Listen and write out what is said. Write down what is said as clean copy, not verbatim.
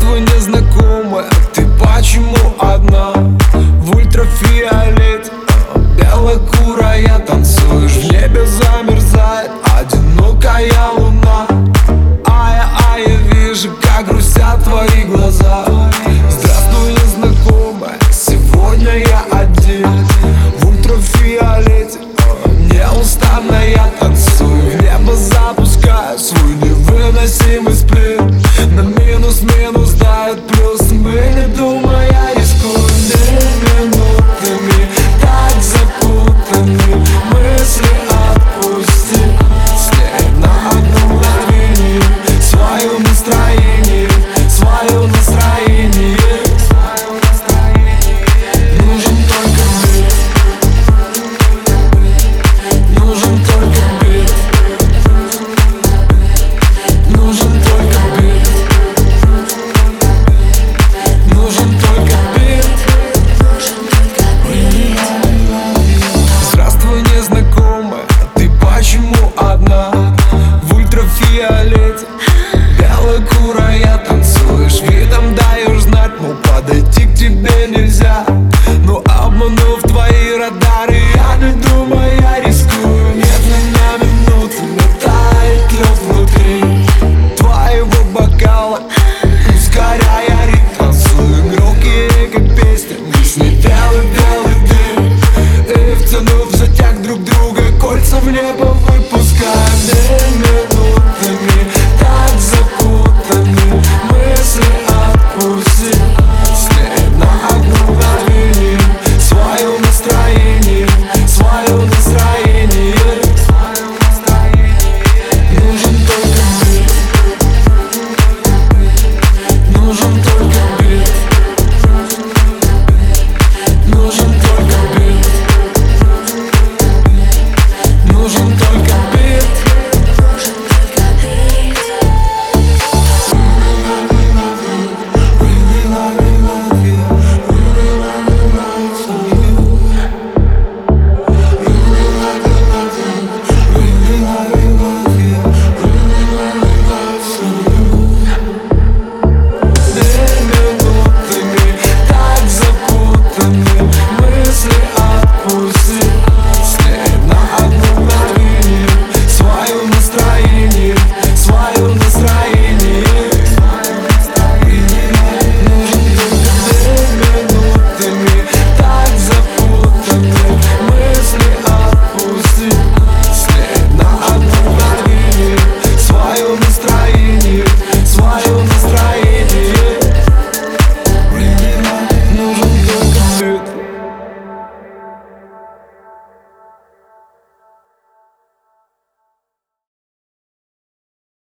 Здравствуй, незнакомая, ты почему одна? В ультрафиолете белокурая танцуешь, в небе замерзает одинокая луна. А я вижу, как грустят твои глаза. Здравствуй, незнакомая, сегодня я один. В ультрафиолете неустанно я танцую, в небо запускаю свой невыносимый сплин.